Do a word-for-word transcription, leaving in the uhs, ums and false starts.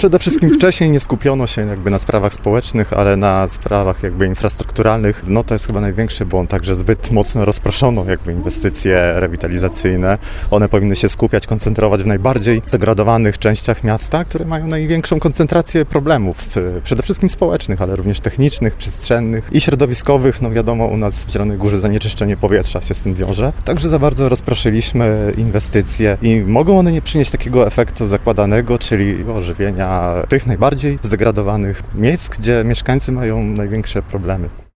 Przede wszystkim wcześniej nie skupiono się jakby na sprawach społecznych, ale na sprawach jakby infrastrukturalnych. No to jest chyba największy błąd, także zbyt mocno rozproszono jakby inwestycje rewitalizacyjne. One powinny się skupiać, koncentrować w najbardziej zdegradowanych częściach miasta, które mają największą koncentrację problemów, przede wszystkim społecznych, ale również technicznych, przestrzennych i środowiskowych. No wiadomo, u nas w Zielonej Górze zanieczyszczenie powietrza się z tym wiąże. Także za bardzo rozproszyliśmy inwestycje i mogą one nie przynieść takiego efektu zakładanego, czyli ożywienia tych najbardziej zdegradowanych miejsc, gdzie mieszkańcy mają największe problemy.